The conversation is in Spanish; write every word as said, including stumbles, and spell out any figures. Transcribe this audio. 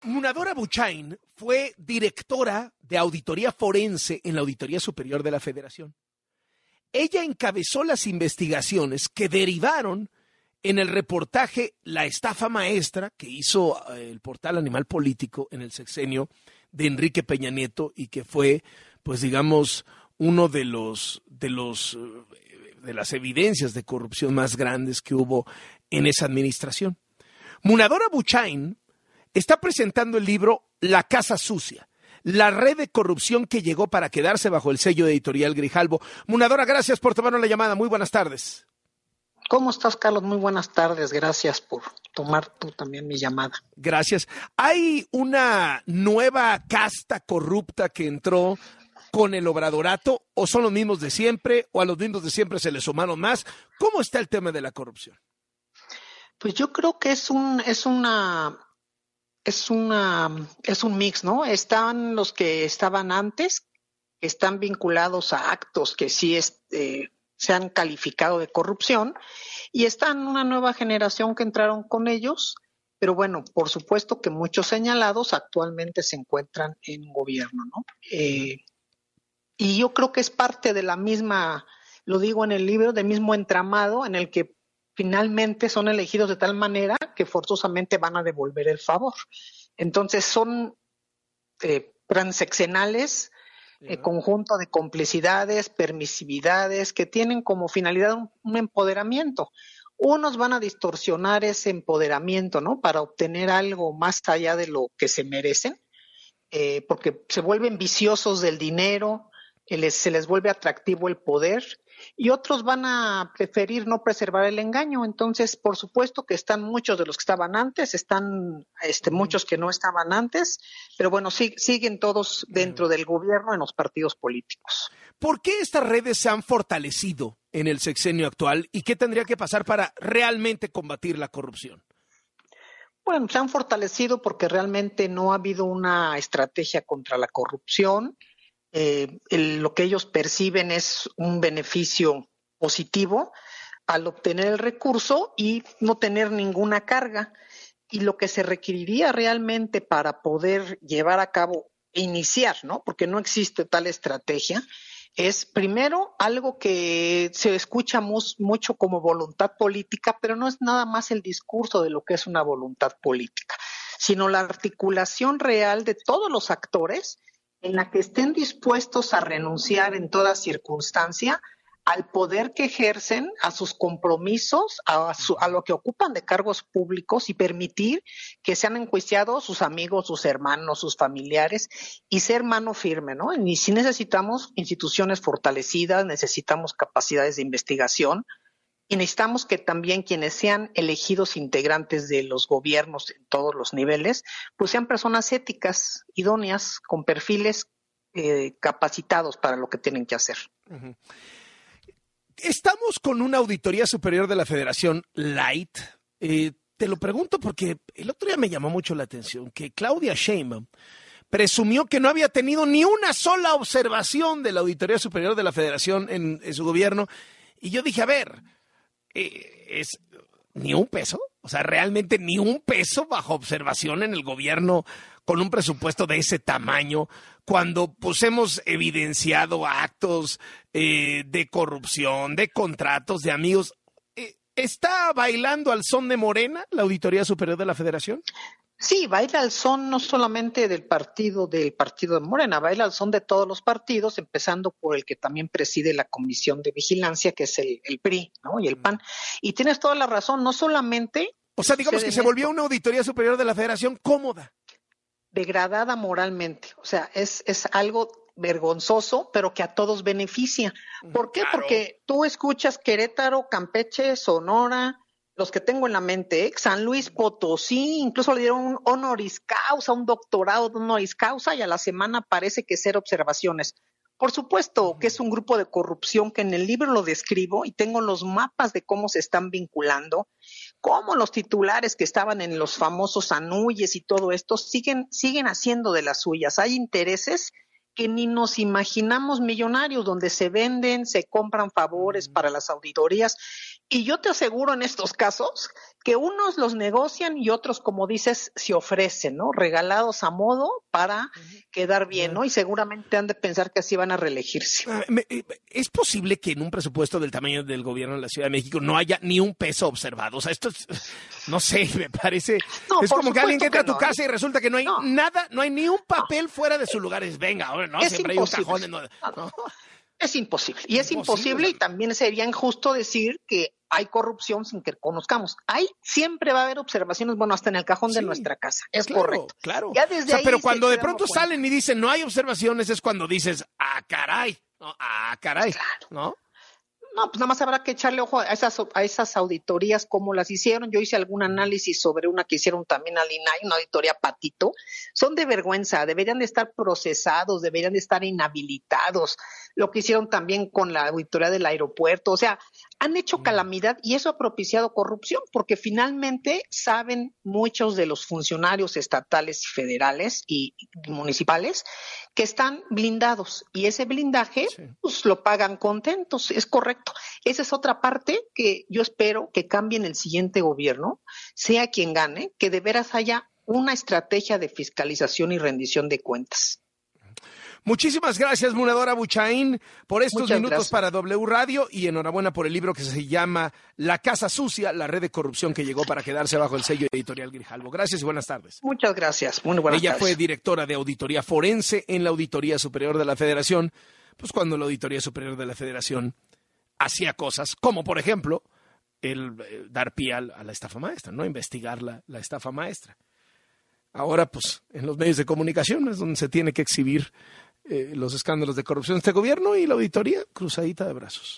Munadora Buchain fue directora de auditoría forense en la Auditoría Superior de la Federación. Ella encabezó las investigaciones que derivaron en el reportaje La estafa maestra que hizo el portal Animal Político en el sexenio de Enrique Peña Nieto y que fue, pues digamos, uno de los de los de las evidencias de corrupción más grandes que hubo en esa administración. Munadora Buchain está presentando el libro La Casa Sucia, la red de corrupción que llegó para quedarse bajo el sello de Editorial Grijalbo. Munadora, gracias por tomarnos la llamada. Muy buenas tardes. ¿Cómo estás, Carlos? Muy buenas tardes. Gracias por tomar tú también mi llamada. Gracias. ¿Hay una nueva casta corrupta que entró con el obradorato o son los mismos de siempre o a los mismos de siempre se les sumaron más? ¿Cómo está el tema de la corrupción? Pues yo creo que es un es una es una es un mix, ¿no? Están los que estaban antes, que están vinculados a actos que sí es, eh, se han calificado de corrupción, y están una nueva generación que entraron con ellos, pero bueno, por supuesto que muchos señalados actualmente se encuentran en gobierno, ¿no? Eh, y yo creo que es parte de la misma, lo digo en el libro, del mismo entramado en el que finalmente son elegidos de tal manera que forzosamente van a devolver el favor. Entonces son eh, transeccionales, eh, conjunto de complicidades, permisividades que tienen como finalidad un, un empoderamiento. Unos van a distorsionar ese empoderamiento, ¿no? Para obtener algo más allá de lo que se merecen, eh, porque se vuelven viciosos del dinero, eh, les, se les vuelve atractivo el poder, y otros van a preferir no preservar el engaño. Entonces, por supuesto que están muchos de los que estaban antes, están este, muchos que no estaban antes, pero bueno, sí, siguen todos dentro del gobierno en los partidos políticos. ¿Por qué estas redes se han fortalecido en el sexenio actual y qué tendría que pasar para realmente combatir la corrupción? Bueno, se han fortalecido porque realmente no ha habido una estrategia contra la corrupción. Eh, el, lo que ellos perciben es un beneficio positivo al obtener el recurso y no tener ninguna carga. Y lo que se requeriría realmente para poder llevar a cabo e iniciar, ¿no? Porque no existe tal estrategia, es primero algo que se escucha mus, mucho como voluntad política, pero no es nada más el discurso de lo que es una voluntad política, sino la articulación real de todos los actores en la que estén dispuestos a renunciar en toda circunstancia al poder que ejercen, a sus compromisos, a, su, a lo que ocupan de cargos públicos y permitir que sean enjuiciados sus amigos, sus hermanos, sus familiares y ser mano firme, ¿no? Y si necesitamos instituciones fortalecidas, necesitamos capacidades de investigación y necesitamos que también quienes sean elegidos integrantes de los gobiernos en todos los niveles, pues sean personas éticas, idóneas, con perfiles eh, capacitados para lo que tienen que hacer. Uh-huh. Estamos con una Auditoría Superior de la Federación light. Eh, te lo pregunto porque el otro día me llamó mucho la atención que Claudia Sheinbaum presumió que no había tenido ni una sola observación de la Auditoría Superior de la Federación en, en su gobierno. Y yo dije, a ver, eh, ¿es ni un peso? O sea, realmente ni un peso bajo observación en el gobierno con un presupuesto de ese tamaño, cuando pues hemos evidenciado actos eh, de corrupción, de contratos, de amigos. Eh, ¿Está bailando al son de Morena la Auditoría Superior de la Federación? Sí, baila al son no solamente del partido del partido de Morena, baila al son de todos los partidos, empezando por el que también preside la Comisión de Vigilancia, que es el, el P R I, ¿no? Y el P A N. Y tienes toda la razón, no solamente... O sea, digamos que se volvió una Auditoría Superior de la Federación cómoda. Degradada moralmente, o sea, es, es algo vergonzoso, pero que a todos beneficia. ¿Por qué? Claro. Porque tú escuchas Querétaro, Campeche, Sonora, los que tengo en la mente, ¿eh? San Luis Potosí, incluso le dieron un honoris causa, un doctorado de honoris causa, y a la semana parece que ser observaciones. Por supuesto que es un grupo de corrupción que en el libro lo describo y tengo los mapas de cómo se están vinculando, cómo los titulares que estaban en los famosos anuyes y todo esto siguen, siguen haciendo de las suyas. Hay intereses que ni nos imaginamos millonarios, donde se venden, se compran favores para las auditorías. Y yo te aseguro en estos casos que unos los negocian y otros, como dices, se ofrecen, ¿no? Regalados a modo para uh-huh. quedar bien, ¿no? Y seguramente han de pensar que así van a reelegirse. ¿Es posible que en un presupuesto del tamaño del gobierno de la Ciudad de México no haya ni un peso observado? O sea, esto es, no sé, me parece, no, es como que alguien que entra a tu no, casa y resulta que no hay no. nada, no hay ni un papel no. fuera de su lugar. Es, venga, ¿no? Es Siempre imposible. hay un cajón. ¿no? No. Es imposible. Y es imposible, imposible y también sería injusto decir que hay corrupción sin que conozcamos. Hay, siempre va a haber observaciones, bueno, hasta en el cajón sí, de nuestra casa. Es claro, correcto. Claro. Ya desde o sea, ahí pero cuando de pronto cuenta. salen y dicen no hay observaciones, es cuando dices, ah, caray, no, ah, caray, claro. ¿no? No, pues nada más habrá que echarle ojo a esas, a esas auditorías, cómo las hicieron. Yo hice algún análisis sobre una que hicieron también al I N A I, una auditoría patito. Son de vergüenza, deberían de estar procesados, deberían de estar inhabilitados. Lo que hicieron también con la auditoría del aeropuerto. O sea, han hecho calamidad y eso ha propiciado corrupción, porque finalmente saben muchos de los funcionarios estatales y federales y municipales que están blindados y ese blindaje sí. pues lo pagan contentos, es correcto. Esa es otra parte que yo espero que cambie en el siguiente gobierno, sea quien gane, que de veras haya una estrategia de fiscalización y rendición de cuentas. Muchísimas gracias, Munadora Buchaín, por estos Muchas minutos gracias. para W Radio y enhorabuena por el libro que se llama La Casa Sucia, la red de corrupción que llegó para quedarse bajo el sello editorial Grijalbo. Gracias y buenas tardes. Muchas gracias. Muy buenas Ella tardes. fue directora de Auditoría Forense en la Auditoría Superior de la Federación, pues cuando la Auditoría Superior de la Federación hacía cosas como, por ejemplo, el, el dar pie a la estafa maestra, no investigar la, la estafa maestra. Ahora, pues, en los medios de comunicación es donde se tiene que exhibir eh, los escándalos de corrupción de este gobierno y la auditoría cruzadita de brazos.